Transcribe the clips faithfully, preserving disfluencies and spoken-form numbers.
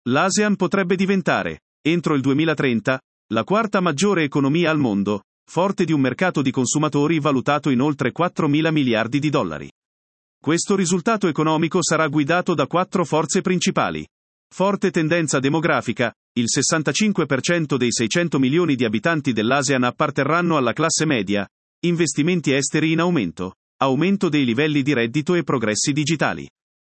L'ASEAN potrebbe diventare, entro il duemilatrenta, la quarta maggiore economia al mondo, forte di un mercato di consumatori valutato in oltre quattromila miliardi di dollari. Questo risultato economico sarà guidato da quattro forze principali. Forte tendenza demografica, il sessantacinque per cento dei seicento milioni di abitanti dell'ASEAN apparterranno alla classe media, investimenti esteri in aumento, aumento dei livelli di reddito e progressi digitali.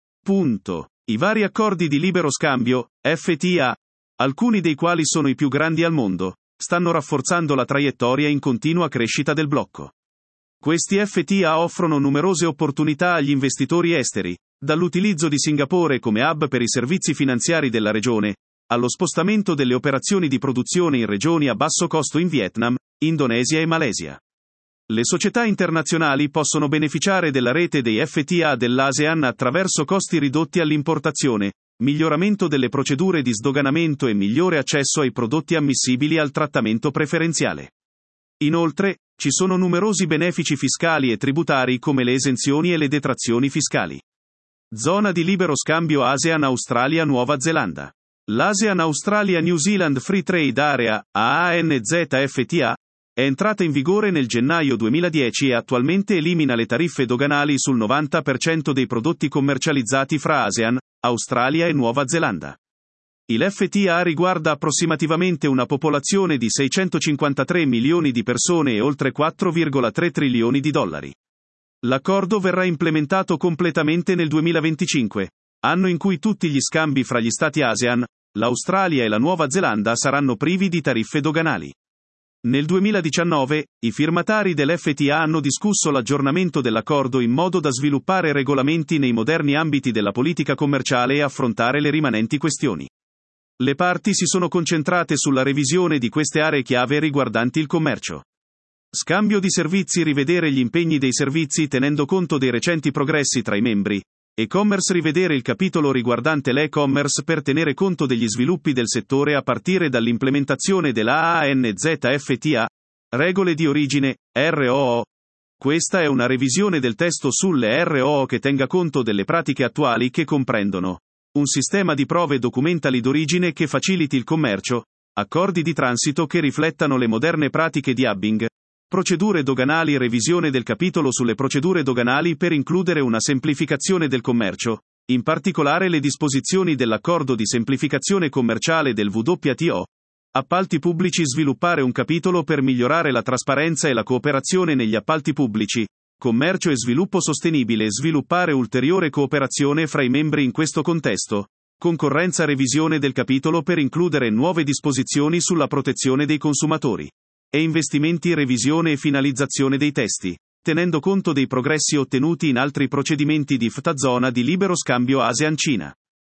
Punto. I vari accordi di libero scambio, F T A, alcuni dei quali sono i più grandi al mondo, stanno rafforzando la traiettoria in continua crescita del blocco. Questi F T A offrono numerose opportunità agli investitori esteri, dall'utilizzo di Singapore come hub per i servizi finanziari della regione, allo spostamento delle operazioni di produzione in regioni a basso costo in Vietnam, Indonesia e Malesia. Le società internazionali possono beneficiare della rete dei F T A dell'ASEAN attraverso costi ridotti all'importazione, miglioramento delle procedure di sdoganamento e migliore accesso ai prodotti ammissibili al trattamento preferenziale. Inoltre, ci sono numerosi benefici fiscali e tributari come le esenzioni e le detrazioni fiscali. Zona di libero scambio ASEAN-Australia-Nuova Zelanda. L'ASEAN-Australia-New Zealand Free Trade Area, A A N Z F T A, è entrata in vigore nel gennaio duemiladieci e attualmente elimina le tariffe doganali sul novanta per cento dei prodotti commercializzati fra ASEAN, Australia e Nuova Zelanda. Il F T A riguarda approssimativamente una popolazione di seicentocinquantatré milioni di persone e oltre quattro virgola tre trilioni di dollari. L'accordo verrà implementato completamente nel duemilaventicinque, anno in cui tutti gli scambi fra gli stati ASEAN, l'Australia e la Nuova Zelanda saranno privi di tariffe doganali. Nel duemiladiciannove, i firmatari dell'F T A hanno discusso l'aggiornamento dell'accordo in modo da sviluppare regolamenti nei moderni ambiti della politica commerciale e affrontare le rimanenti questioni. Le parti si sono concentrate sulla revisione di queste aree chiave riguardanti il commercio. Scambio di servizi. Rivedere gli impegni dei servizi tenendo conto dei recenti progressi tra i membri. E-commerce. Rivedere il capitolo riguardante l'e-commerce per tenere conto degli sviluppi del settore a partire dall'implementazione della A N Z F T A. Regole di origine, R O O. Questa è una revisione del testo sulle R O O che tenga conto delle pratiche attuali che comprendono un sistema di prove documentali d'origine che faciliti il commercio, accordi di transito che riflettano le moderne pratiche di hubbing, procedure doganali. Revisione del capitolo sulle procedure doganali per includere una semplificazione del commercio, in particolare le disposizioni dell'accordo di semplificazione commerciale del W T O. Appalti pubblici. Sviluppare un capitolo per migliorare la trasparenza e la cooperazione negli appalti pubblici. Commercio e sviluppo sostenibile. Sviluppare ulteriore cooperazione fra i membri in questo contesto. Concorrenza. Revisione del capitolo per includere nuove disposizioni sulla protezione dei consumatori. E investimenti. Revisione e finalizzazione dei testi, tenendo conto dei progressi ottenuti in altri procedimenti di F T A. Zona di libero scambio ASEAN-Cina.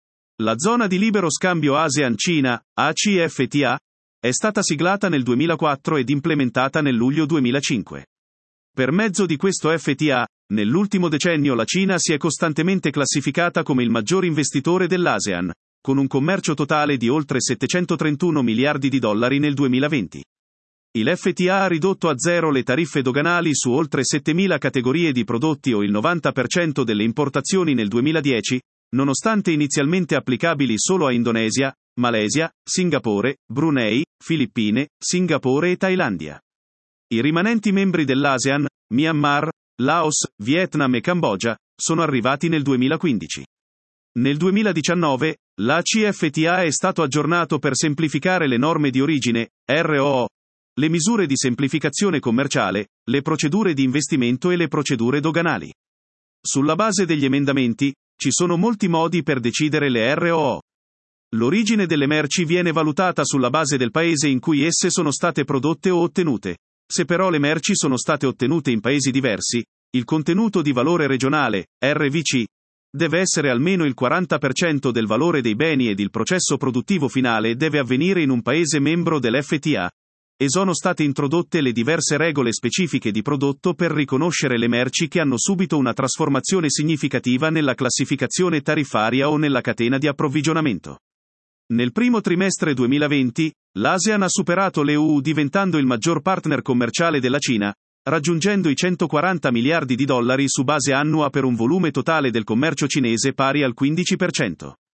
La zona di libero scambio ASEAN-Cina, A C F T A, è stata siglata nel duemilaquattro ed implementata nel luglio duemilacinque. Per mezzo di questo F T A, nell'ultimo decennio la Cina si è costantemente classificata come il maggior investitore dell'ASEAN, con un commercio totale di oltre settecentotrentuno miliardi di dollari nel duemilaventi. Il F T A ha ridotto a zero le tariffe doganali su oltre settemila categorie di prodotti o il novanta per cento delle importazioni nel duemiladieci, nonostante inizialmente applicabili solo a Indonesia, Malesia, Singapore, Brunei, Filippine, Singapore e Thailandia. I rimanenti membri dell'ASEAN, Myanmar, Laos, Vietnam e Cambogia, sono arrivati nel duemilaquindici. Nel duemiladiciannove, l'A C F T A è stato aggiornato per semplificare le norme di origine, R O O, le misure di semplificazione commerciale, le procedure di investimento e le procedure doganali. Sulla base degli emendamenti, ci sono molti modi per decidere le R O O. L'origine delle merci viene valutata sulla base del paese in cui esse sono state prodotte o ottenute. Se però le merci sono state ottenute in paesi diversi, il contenuto di valore regionale, R V C, deve essere almeno il quaranta per cento del valore dei beni ed il processo produttivo finale deve avvenire in un paese membro dell'F T A. E sono state introdotte le diverse regole specifiche di prodotto per riconoscere le merci che hanno subito una trasformazione significativa nella classificazione tariffaria o nella catena di approvvigionamento. Nel primo trimestre duemilaventi, l'ASEAN ha superato l'E U diventando il maggior partner commerciale della Cina, raggiungendo i centoquaranta miliardi di dollari su base annua per un volume totale del commercio cinese pari al quindici per cento.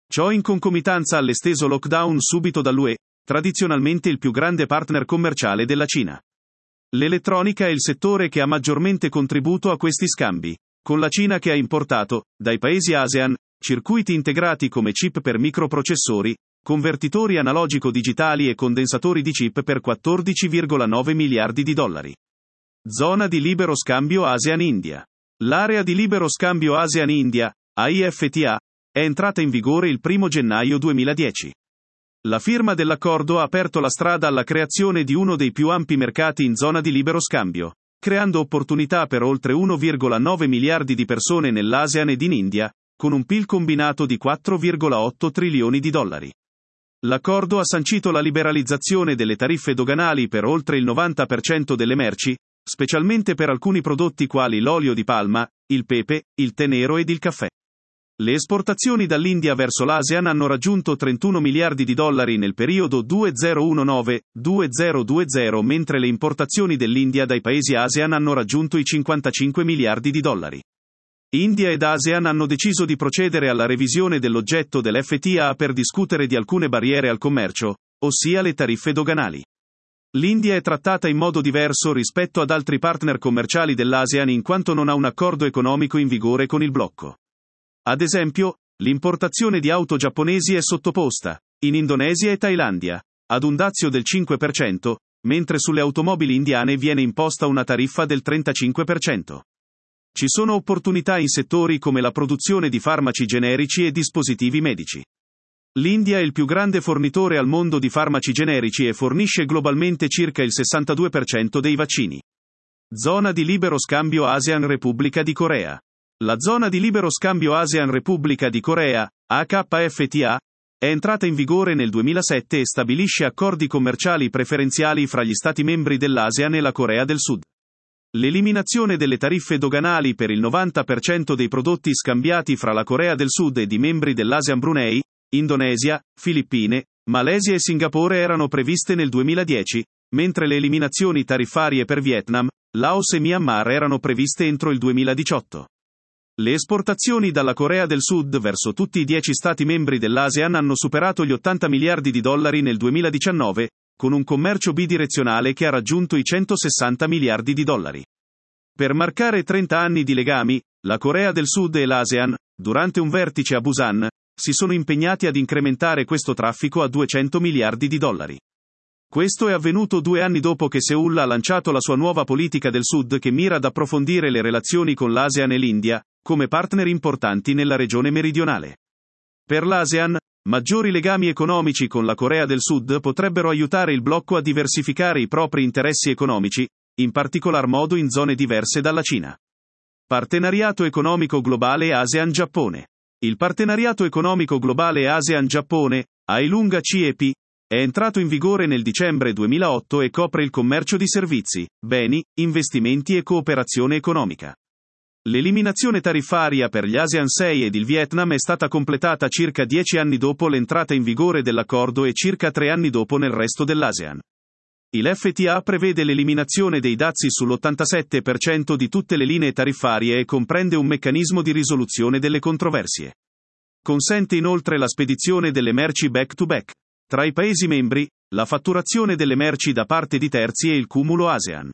Ciò in concomitanza all'esteso lockdown subito dall'U E, tradizionalmente il più grande partner commerciale della Cina. L'elettronica è il settore che ha maggiormente contribuito a questi scambi, con la Cina che ha importato, dai paesi ASEAN, circuiti integrati come chip per microprocessori, convertitori analogico-digitali e condensatori di chip per quattordici virgola nove miliardi di dollari. Zona di libero scambio ASEAN-India. L'area di libero scambio ASEAN-India, A I F T A, è entrata in vigore il primo gennaio duemiladieci. La firma dell'accordo ha aperto la strada alla creazione di uno dei più ampi mercati in zona di libero scambio, creando opportunità per oltre uno virgola nove miliardi di persone nell'ASEAN ed in India, con un P I L combinato di quattro virgola otto trilioni di dollari. L'accordo ha sancito la liberalizzazione delle tariffe doganali per oltre il novanta per cento delle merci, specialmente per alcuni prodotti quali l'olio di palma, il pepe, il tè nero ed il caffè. Le esportazioni dall'India verso l'ASEAN hanno raggiunto trentuno miliardi di dollari nel periodo duemiladiciannove duemilaventi, mentre le importazioni dell'India dai paesi ASEAN hanno raggiunto i cinquantacinque miliardi di dollari. India ed ASEAN hanno deciso di procedere alla revisione dell'oggetto dell'F T A per discutere di alcune barriere al commercio, ossia le tariffe doganali. L'India è trattata in modo diverso rispetto ad altri partner commerciali dell'ASEAN in quanto non ha un accordo economico in vigore con il blocco. Ad esempio, l'importazione di auto giapponesi è sottoposta, in Indonesia e Thailandia, ad un dazio del cinque per cento, mentre sulle automobili indiane viene imposta una tariffa del trentacinque per cento. Ci sono opportunità in settori come la produzione di farmaci generici e dispositivi medici. L'India è il più grande fornitore al mondo di farmaci generici e fornisce globalmente circa il sessantadue per cento dei vaccini. Zona di libero scambio ASEAN Repubblica di Corea. La zona di libero scambio ASEAN Repubblica di Corea, A K F T A, è entrata in vigore nel duemilasette e stabilisce accordi commerciali preferenziali fra gli Stati membri dell'ASEAN e la Corea del Sud. L'eliminazione delle tariffe doganali per il novanta per cento dei prodotti scambiati fra la Corea del Sud ed i membri dell'ASEAN Brunei, Indonesia, Filippine, Malesia e Singapore erano previste nel duemiladieci, mentre le eliminazioni tariffarie per Vietnam, Laos e Myanmar erano previste entro il duemiladiciotto. Le esportazioni dalla Corea del Sud verso tutti i dieci Stati membri dell'ASEAN hanno superato gli ottanta miliardi di dollari nel duemiladiciannove, con un commercio bidirezionale che ha raggiunto i centosessanta miliardi di dollari. Per marcare trenta anni di legami, la Corea del Sud e l'ASEAN, durante un vertice a Busan, si sono impegnati ad incrementare questo traffico a duecento miliardi di dollari. Questo è avvenuto due anni dopo che Seoul ha lanciato la sua nuova politica del Sud che mira ad approfondire le relazioni con l'ASEAN e l'India, come partner importanti nella regione meridionale. Per l'ASEAN, maggiori legami economici con la Corea del Sud potrebbero aiutare il blocco a diversificare i propri interessi economici, in particolar modo in zone diverse dalla Cina. Partenariato economico globale ASEAN-Giappone. Il partenariato economico globale ASEAN-Giappone, Ailunga C E P, è entrato in vigore nel dicembre duemilaotto e copre il commercio di servizi, beni, investimenti e cooperazione economica. L'eliminazione tariffaria per gli ASEAN sei ed il Vietnam è stata completata circa dieci anni dopo l'entrata in vigore dell'accordo e circa tre anni dopo nel resto dell'ASEAN. Il F T A prevede l'eliminazione dei dazi sull'ottantasette per cento di tutte le linee tariffarie e comprende un meccanismo di risoluzione delle controversie. Consente inoltre la spedizione delle merci back-to-back. Tra i Paesi membri, la fatturazione delle merci da parte di terzi e il cumulo ASEAN.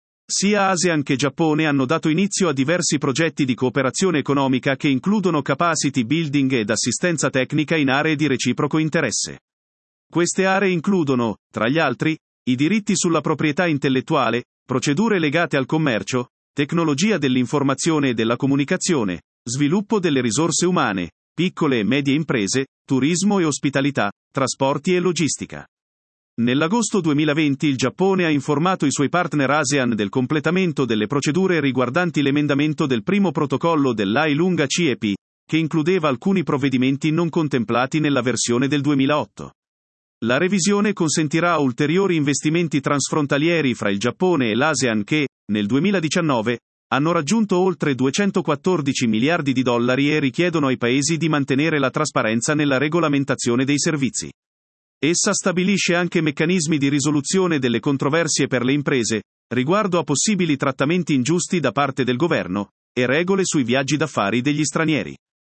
Sia ASEAN che Giappone hanno dato inizio a diversi progetti di cooperazione economica che includono capacity building ed assistenza tecnica in aree di reciproco interesse. Queste aree includono, tra gli altri, i diritti sulla proprietà intellettuale, procedure legate al commercio, tecnologia dell'informazione e della comunicazione, sviluppo delle risorse umane, piccole e medie imprese, turismo e ospitalità, trasporti e logistica. Nell'agosto duemilaventi il Giappone ha informato i suoi partner ASEAN del completamento delle procedure riguardanti l'emendamento del primo protocollo dell'Ailunga C E P, che includeva alcuni provvedimenti non contemplati nella versione del duemilaotto. La revisione consentirà a ulteriori investimenti transfrontalieri fra il Giappone e l'ASEAN che, nel duemiladiciannove, hanno raggiunto oltre duecentoquattordici miliardi di dollari e richiedono ai paesi di mantenere la trasparenza nella regolamentazione dei servizi. Essa stabilisce anche meccanismi di risoluzione delle controversie per le imprese, riguardo a possibili trattamenti ingiusti da parte del governo, e regole sui viaggi d'affari degli stranieri.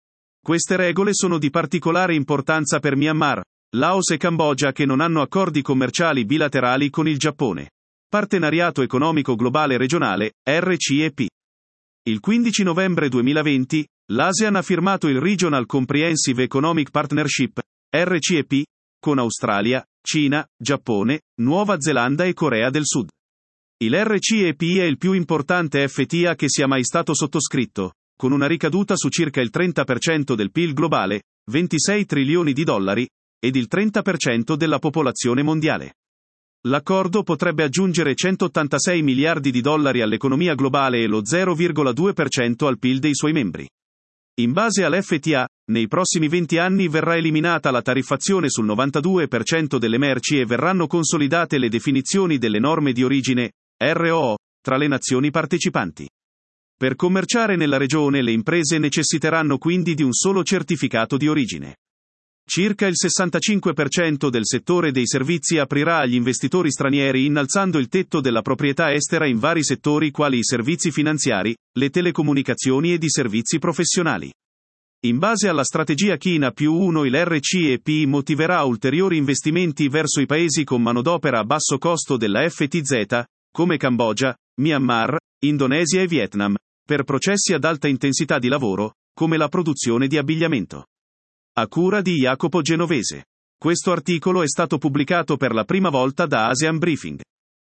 Queste regole sono di particolare importanza per Myanmar, Laos e Cambogia che non hanno accordi commerciali bilaterali con il Giappone. Partenariato economico globale regionale, R C E P. Il quindici novembre duemilaventi, l'ASEAN ha firmato il Regional Comprehensive Economic Partnership, R C E P, con Australia, Cina, Giappone, Nuova Zelanda e Corea del Sud. Il R C E P è il più importante F T A che sia mai stato sottoscritto, con una ricaduta su circa il trenta per cento del P I L globale, ventisei trilioni di dollari, ed il trenta per cento della popolazione mondiale. L'accordo potrebbe aggiungere centottantasei miliardi di dollari all'economia globale e lo zero virgola due per cento al P I L dei suoi membri. In base all'F T A, nei prossimi venti anni verrà eliminata la tariffazione sul novantadue per cento delle merci e verranno consolidate le definizioni delle norme di origine, R O O, tra le nazioni partecipanti. Per commerciare nella regione le imprese necessiteranno quindi di un solo certificato di origine. Circa il sessantacinque per cento del settore dei servizi aprirà agli investitori stranieri innalzando il tetto della proprietà estera in vari settori quali i servizi finanziari, le telecomunicazioni ed i servizi professionali. In base alla strategia China più uno il R C E P motiverà ulteriori investimenti verso i paesi con manodopera a basso costo della F T Z, come Cambogia, Myanmar, Indonesia e Vietnam, per processi ad alta intensità di lavoro, come la produzione di abbigliamento. A cura di Jacopo Genovese. Questo articolo è stato pubblicato per la prima volta da Asian Briefing.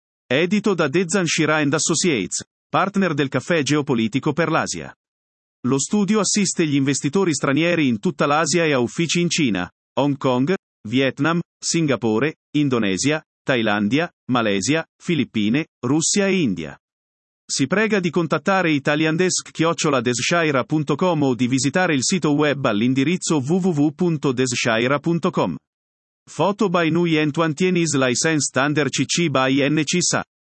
Edito da Dezan Shira and Associates, partner del caffè geopolitico per l'Asia. Lo studio assiste gli investitori stranieri in tutta l'Asia e ha uffici in Cina, Hong Kong, Vietnam, Singapore, Indonesia, Thailandia, Malesia, Filippine, Russia e India. Si prega di contattare italiandesk chiocciola desshire punto com o di visitare il sito web all'indirizzo w w w punto desshire punto com. Foto by Nguyen Tuan Tien is licensed under C C by N C S A.